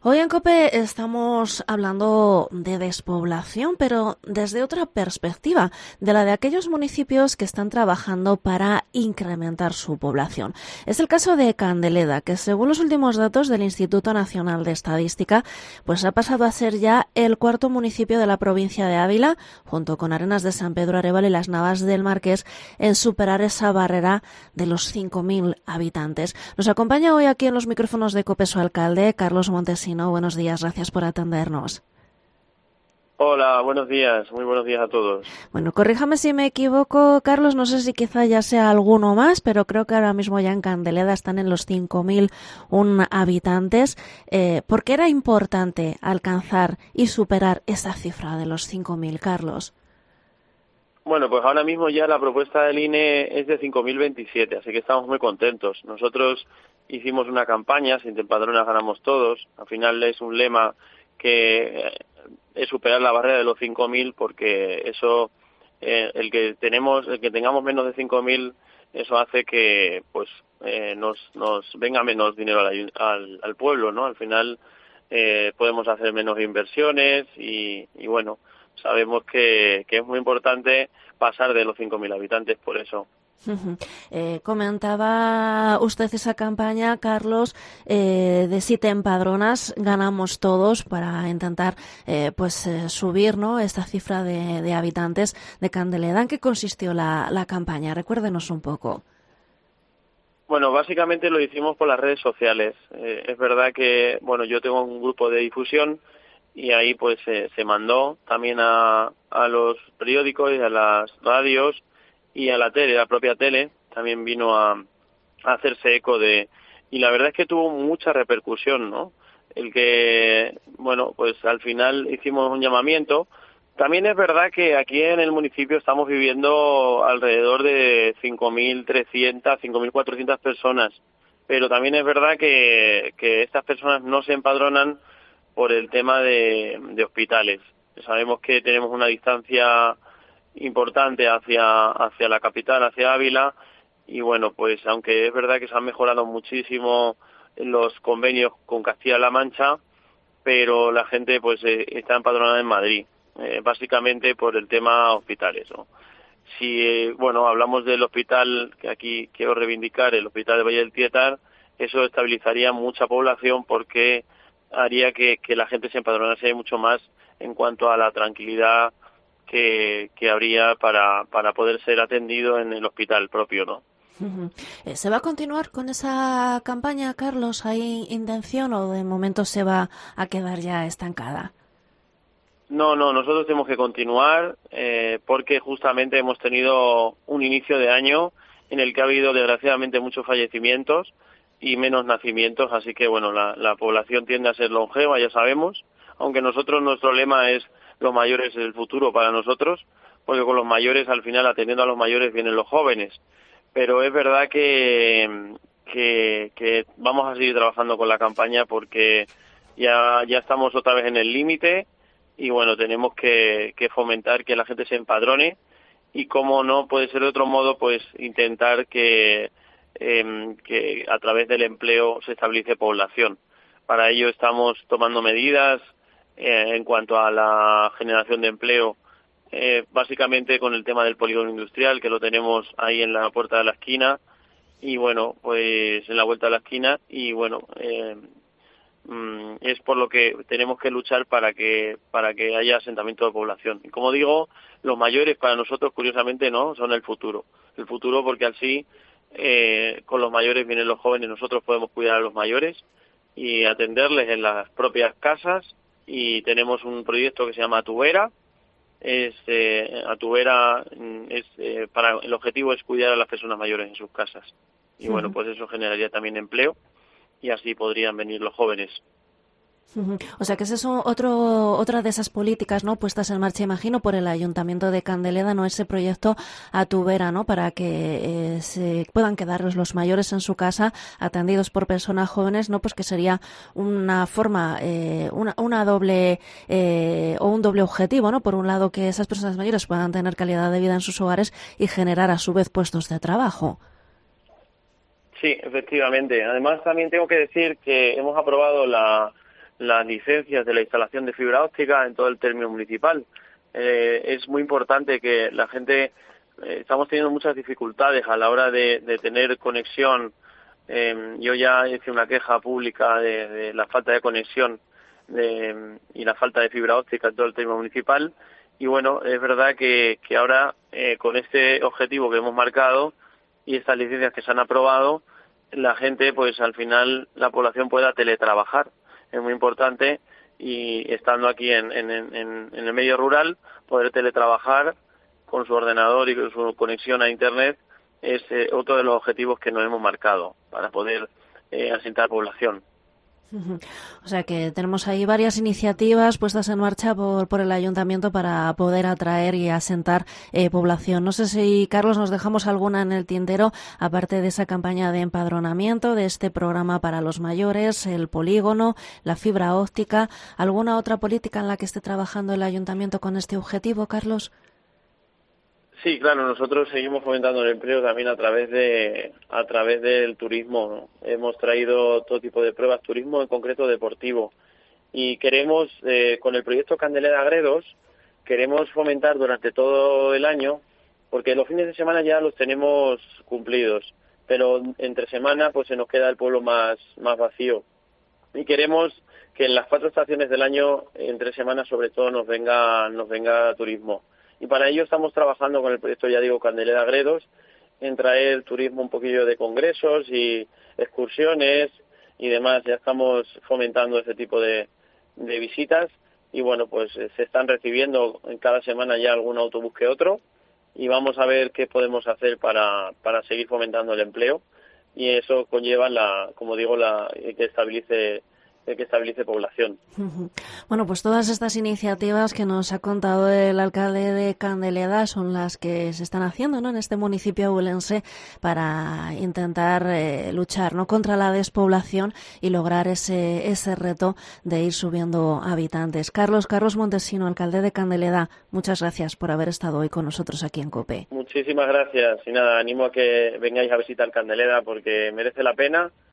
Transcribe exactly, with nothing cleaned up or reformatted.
Hoy en COPE estamos hablando de despoblación, pero desde otra perspectiva, de la de aquellos municipios que están trabajando para incrementar su población. Es el caso de Candeleda, que según los últimos datos del Instituto Nacional de Estadística, pues ha pasado a ser ya el cuarto municipio de la provincia de Ávila, junto con Arenas de San Pedro Arévalo y Las Navas del Marqués, en superar esa barrera de los cinco mil habitantes. Nos acompaña hoy aquí en los micrófonos de COPE su alcalde, Carlos Montesino. Buenos días, gracias por atendernos. Hola, buenos días, muy buenos días a todos. Bueno, corríjame si me equivoco, Carlos, no sé si quizá ya sea alguno más, pero creo que ahora mismo ya en Candeleda están en los cinco mil un habitantes. Eh, ¿Por qué era importante alcanzar y superar esa cifra de los cinco mil, Carlos? Bueno, pues ahora mismo ya la propuesta del I N E es de cinco mil veintisiete, así que estamos muy contentos. Nosotros hicimos una campaña, Sin Empadronar ganamos todos. Al final es un lema que es superar la barrera de los cinco mil, porque eso, eh, el que tenemos, el que tengamos menos de cinco mil, eso hace que pues eh, nos nos venga menos dinero al, al, al pueblo, ¿no? Al final eh, podemos hacer menos inversiones y, y bueno, sabemos que, que es muy importante pasar de los cinco mil habitantes por eso. Uh-huh. Eh, comentaba usted esa campaña, Carlos, eh, de si te empadronas ganamos todos, para intentar eh, pues eh, subir, ¿no?, esta cifra de, de habitantes de Candeleda. ¿En qué consistió la, la campaña? Recuérdenos un poco. Bueno, básicamente lo hicimos por las redes sociales. Eh, es verdad que, bueno, yo tengo un grupo de difusión y ahí pues eh, se mandó también a, a los periódicos y a las radios y a la tele, la propia tele, también vino a, a hacerse eco de... Y la verdad es que tuvo mucha repercusión, ¿no? El que, bueno, pues al final hicimos un llamamiento. También es verdad que aquí en el municipio estamos viviendo alrededor de cinco mil trescientas, cinco mil cuatrocientas personas, pero también es verdad que, que estas personas no se empadronan por el tema de, de hospitales. Sabemos que tenemos una distancia importante hacia hacia la capital, hacia Ávila, y bueno, pues aunque es verdad que se han mejorado muchísimo los convenios con Castilla-La Mancha, pero la gente pues eh, está empadronada en Madrid, eh, básicamente por el tema hospitales, ¿no? Si, eh, bueno, hablamos del hospital, que aquí quiero reivindicar, el hospital de Valle del Tietar, eso estabilizaría mucha población porque haría que, que la gente se empadronase mucho más en cuanto a la tranquilidad que, que habría para, para poder ser atendido en el hospital propio, ¿no? Uh-huh. ¿Se va a continuar con esa campaña, Carlos? ¿Hay intención o de momento se va a quedar ya estancada? No, no, nosotros tenemos que continuar eh, porque justamente hemos tenido un inicio de año en el que ha habido desgraciadamente muchos fallecimientos y menos nacimientos, así que bueno, la, la población tiende a ser longeva, ya sabemos, aunque nosotros nuestro lema es los mayores es el futuro para nosotros, porque con los mayores, al final, atendiendo a los mayores, vienen los jóvenes. Pero es verdad que, que, que vamos a seguir trabajando con la campaña porque ya, ya estamos otra vez en el límite y, bueno, tenemos que, que fomentar que la gente se empadrone y, como no puede ser de otro modo, pues intentar que, eh, que a través del empleo se estabilice población. Para ello estamos tomando medidas Eh, en cuanto a la generación de empleo, eh, básicamente con el tema del polígono industrial, que lo tenemos ahí en la puerta de la esquina, y bueno, pues en la vuelta de la esquina, y bueno, eh, mm, es por lo que tenemos que luchar para que para que haya asentamiento de población. Y como digo, los mayores para nosotros, curiosamente, no, son el futuro. El futuro porque así, eh, con los mayores vienen los jóvenes, nosotros podemos cuidar a los mayores y atenderles en las propias casas. Y tenemos un proyecto que se llama Atubera. Es, eh, Atubera es, eh, para el objetivo es cuidar a las personas mayores en sus casas. Y bueno, pues eso generaría también empleo y así podrían venir los jóvenes. Uh-huh. O sea que esa es otro, otra de esas políticas, ¿no?, puestas en marcha, imagino, por el Ayuntamiento de Candeleda, ¿no?, ese proyecto Atubera, ¿no?, para que eh, se puedan quedar los mayores en su casa atendidos por personas jóvenes, ¿no?, pues que sería una forma, eh, una, una doble eh, o un doble objetivo, ¿no?, por un lado que esas personas mayores puedan tener calidad de vida en sus hogares y generar a su vez puestos de trabajo. Sí, efectivamente. Además también tengo que decir que hemos aprobado la las licencias de la instalación de fibra óptica en todo el término municipal. Eh, es muy importante que la gente, eh, estamos teniendo muchas dificultades a la hora de, de tener conexión. Eh, yo ya hice una queja pública de, de la falta de conexión de, y la falta de fibra óptica en todo el término municipal. Y bueno, es verdad que, que ahora eh, con este objetivo que hemos marcado y estas licencias que se han aprobado, la gente, pues al final la población pueda teletrabajar. Es muy importante, y estando aquí en, en, en, en el medio rural, poder teletrabajar con su ordenador y con su conexión a Internet es eh, otro de los objetivos que nos hemos marcado para poder eh, asentar población. O sea que tenemos ahí varias iniciativas puestas en marcha por, por el ayuntamiento para poder atraer y asentar eh, población. No sé si, Carlos, nos dejamos alguna en el tintero, aparte de esa campaña de empadronamiento, de este programa para los mayores, el polígono, la fibra óptica. ¿Alguna otra política en la que esté trabajando el ayuntamiento con este objetivo, Carlos? Sí, claro, nosotros seguimos fomentando el empleo también a través de a través del turismo, ¿no? Hemos traído todo tipo de pruebas, turismo en concreto deportivo, y queremos, eh, con el proyecto Candeleda Gredos, queremos fomentar durante todo el año, porque los fines de semana ya los tenemos cumplidos, pero entre semana pues se nos queda el pueblo más más vacío, y queremos que en las cuatro estaciones del año, entre semanas sobre todo, nos venga nos venga turismo. Y para ello estamos trabajando con el proyecto, ya digo, Candeleda Gredos, en traer turismo, un poquillo de congresos y excursiones y demás. Ya estamos fomentando ese tipo de, de visitas, y bueno, pues se están recibiendo en cada semana ya algún autobús que otro, y vamos a ver qué podemos hacer para, para seguir fomentando el empleo, y eso conlleva, la, como digo, la que estabilice que estabilice población. Bueno, pues todas estas iniciativas que nos ha contado el alcalde de Candeleda son las que se están haciendo, ¿no?, en este municipio abulense para intentar eh, luchar, ¿no?, contra la despoblación y lograr ese ese reto de ir subiendo habitantes. Carlos, Carlos Montesino, alcalde de Candeleda, muchas gracias por haber estado hoy con nosotros aquí en COPE. Muchísimas gracias, y nada, animo a que vengáis a visitar Candeleda porque merece la pena.